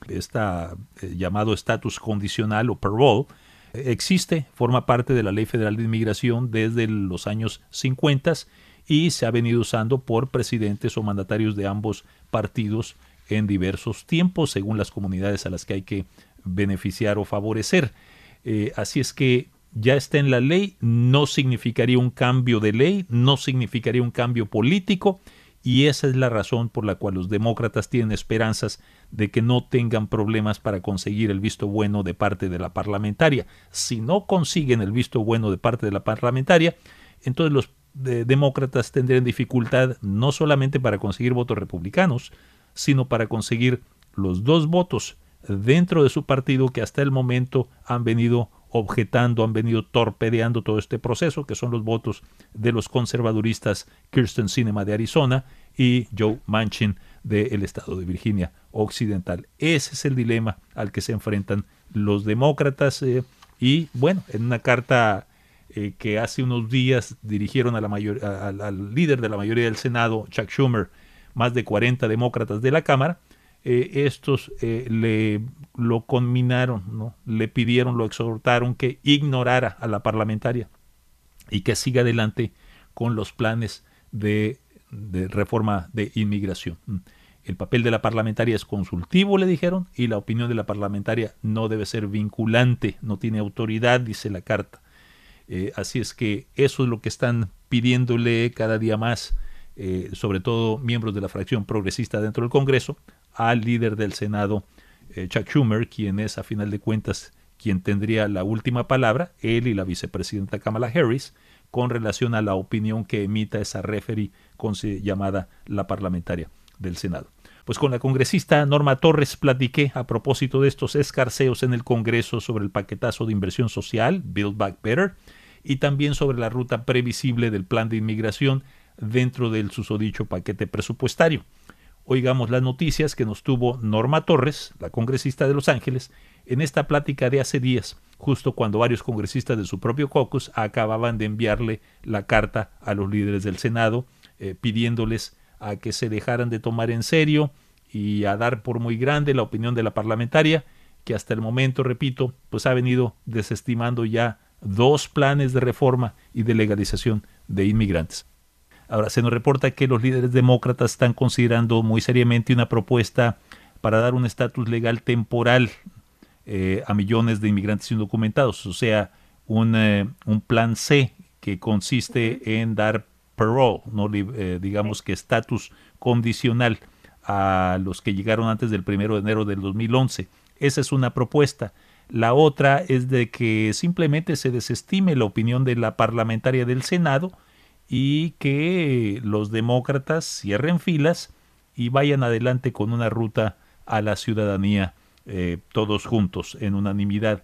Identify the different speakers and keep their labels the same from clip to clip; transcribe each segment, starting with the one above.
Speaker 1: llamado estatus condicional o parole, existe, forma parte de la Ley Federal de Inmigración desde los años 50 y se ha venido usando por presidentes o mandatarios de ambos partidos en diversos tiempos, según las comunidades a las que hay que beneficiar o favorecer. Así es que ya está en la ley, no significaría un cambio de ley, no significaría un cambio político, y esa es la razón por la cual los demócratas tienen esperanzas de que no tengan problemas para conseguir el visto bueno de parte de la parlamentaria. Si no consiguen el visto bueno de parte de la parlamentaria, entonces los demócratas tendrían dificultad no solamente para conseguir votos republicanos, sino para conseguir los 2 votos dentro de su partido que hasta el momento han venido objetando, han venido torpedeando todo este proceso, que son los votos de los conservaduristas Kyrsten Sinema de Arizona y Joe Manchin del estado de Virginia Occidental. Ese es el dilema al que se enfrentan los demócratas y bueno, en una carta que hace unos días dirigieron al líder de la mayoría del Senado, Chuck Schumer, más de 40 demócratas de la Cámara, estos lo conminaron, ¿no? Le pidieron, lo exhortaron que ignorara a la parlamentaria y que siga adelante con los planes de reforma de inmigración. El papel de la parlamentaria es consultivo, le dijeron, y la opinión de la parlamentaria no debe ser vinculante, no tiene autoridad, dice la carta. Así es que eso es lo que están pidiéndole cada día más, sobre todo miembros de la fracción progresista dentro del Congreso, al líder del Senado, Chuck Schumer, quien es a final de cuentas quien tendría la última palabra, él y la vicepresidenta Kamala Harris, con relación a la opinión que emita esa referee llamada la parlamentaria del Senado. Pues con la congresista Norma Torres platiqué a propósito de estos escarceos en el Congreso sobre el paquetazo de inversión social, Build Back Better, y también sobre la ruta previsible del plan de inmigración dentro del susodicho paquete presupuestario. Oigamos las noticias que nos tuvo Norma Torres, la congresista de Los Ángeles, en esta plática de hace días, justo cuando varios congresistas de su propio caucus acababan de enviarle la carta a los líderes del Senado, pidiéndoles a que se dejaran de tomar en serio y a dar por muy grande la opinión de la parlamentaria, que hasta el momento, repito, pues ha venido desestimando ya 2 planes de reforma y de legalización de inmigrantes. Ahora, se nos reporta que los líderes demócratas están considerando muy seriamente una propuesta para dar un estatus legal temporal a millones de inmigrantes indocumentados, o sea, un plan C que consiste en dar parole, ¿no? Digamos que estatus condicional a los que llegaron antes del 1 de enero del 2011. Esa es una propuesta. La otra es de que simplemente se desestime la opinión de la parlamentaria del Senado y que los demócratas cierren filas y vayan adelante con una ruta a la ciudadanía, todos juntos, en unanimidad.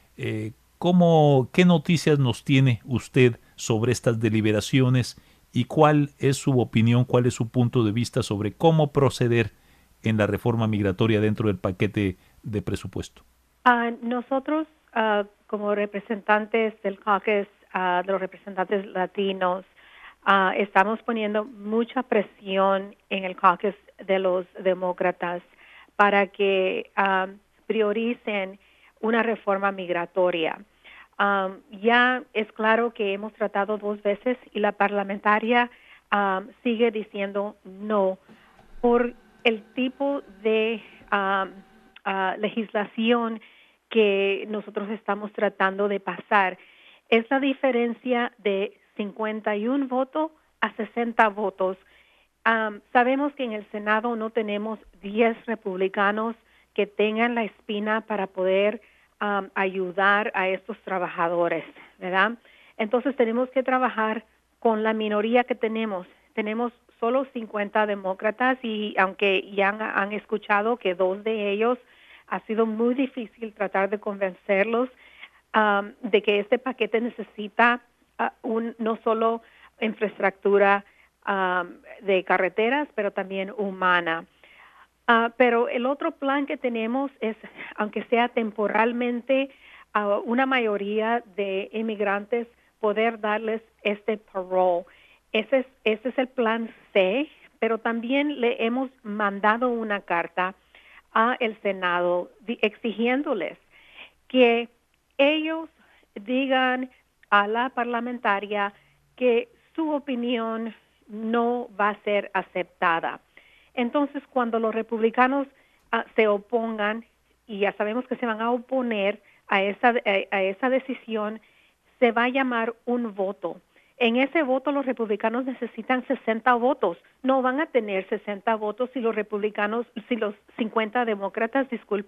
Speaker 1: ¿Qué noticias nos tiene usted sobre estas deliberaciones y cuál es su opinión, cuál es su punto de vista sobre cómo proceder en la reforma migratoria dentro del paquete de presupuesto?
Speaker 2: Nosotros, como representantes del caucus, de los representantes latinos, estamos poniendo mucha presión en el caucus de los demócratas para que prioricen una reforma migratoria. Ya es claro que hemos tratado 2 veces y la parlamentaria sigue diciendo no por el tipo de legislación que nosotros estamos tratando de pasar. Es la diferencia de 51 votos a 60 votos. Sabemos que en el Senado no tenemos 10 republicanos que tengan la espina para poder ayudar a estos trabajadores, ¿verdad? Entonces tenemos que trabajar con la minoría que tenemos. Tenemos solo 50 demócratas y aunque ya han escuchado que 2 de ellos ha sido muy difícil tratar de convencerlos de que este paquete necesita no solo infraestructura de carreteras, pero también humana. Pero el otro plan que tenemos es, aunque sea temporalmente, una mayoría de inmigrantes poder darles este parole. Ese es el plan C, pero también le hemos mandado una carta a el Senado exigiéndoles que ellos digan a la parlamentaria que su opinión no va a ser aceptada. Entonces, cuando los republicanos se opongan, y ya sabemos que se van a oponer a esa decisión, se va a llamar un voto. En ese voto los republicanos necesitan 60 votos. No van a tener 60 votos si los 50 demócratas,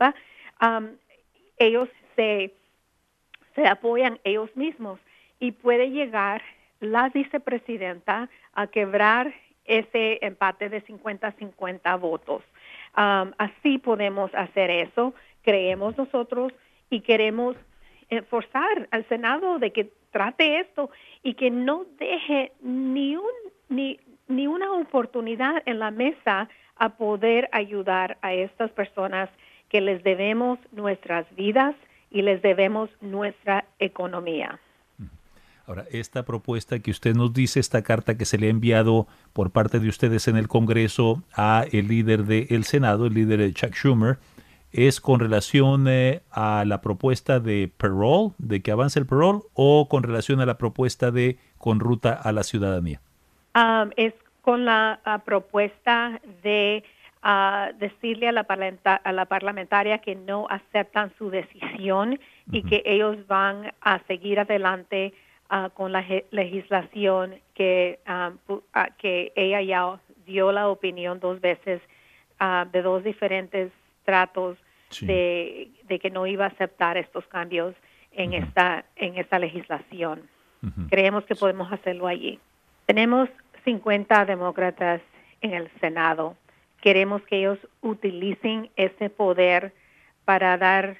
Speaker 2: ellos se apoyan ellos mismos. Y puede llegar la vicepresidenta a quebrar ese empate de 50-50 votos. Así podemos hacer eso, creemos nosotros, y queremos forzar al Senado de que trate esto y que no deje ni una oportunidad en la mesa a poder ayudar a estas personas que les debemos nuestras vidas y les debemos nuestra economía.
Speaker 1: Ahora, esta propuesta que usted nos dice, esta carta que se le ha enviado por parte de ustedes en el Congreso a el líder del Senado, el líder Chuck Schumer, ¿es con relación a la propuesta de parole, de que avance el parole, o con relación a la propuesta de con ruta a la ciudadanía?
Speaker 2: Es con la propuesta de decirle a la parlamentaria que no aceptan su decisión y que ellos van a seguir adelante con la legislación que ella ya dio la opinión 2 veces de 2 diferentes tratos de que no iba a aceptar estos cambios en esta legislación. Creemos que podemos hacerlo allí. Tenemos 50 demócratas en el Senado. Queremos que ellos utilicen ese poder para dar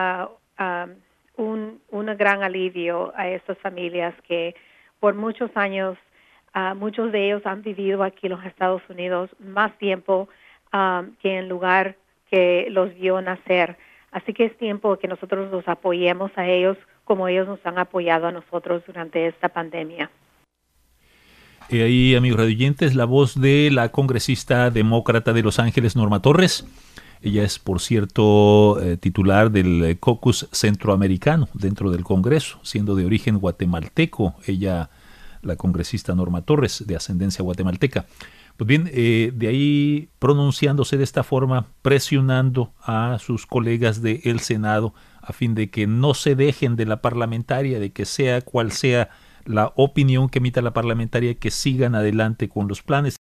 Speaker 2: un gran alivio a estas familias que por muchos años, muchos de ellos han vivido aquí en los Estados Unidos más tiempo que en el lugar que los vio nacer. Así que es tiempo que nosotros los apoyemos a ellos como ellos nos han apoyado a nosotros durante esta pandemia.
Speaker 1: Y ahí, amigos radioyentes, la voz de la congresista demócrata de Los Ángeles, Norma Torres. Ella es, por cierto, titular del caucus centroamericano dentro del Congreso, siendo de origen guatemalteco. Ella, la congresista Norma Torres, de ascendencia guatemalteca. Pues bien, de ahí pronunciándose de esta forma, presionando a sus colegas del Senado a fin de que no se dejen de la parlamentaria, de que sea cual sea la opinión que emita la parlamentaria, que sigan adelante con los planes.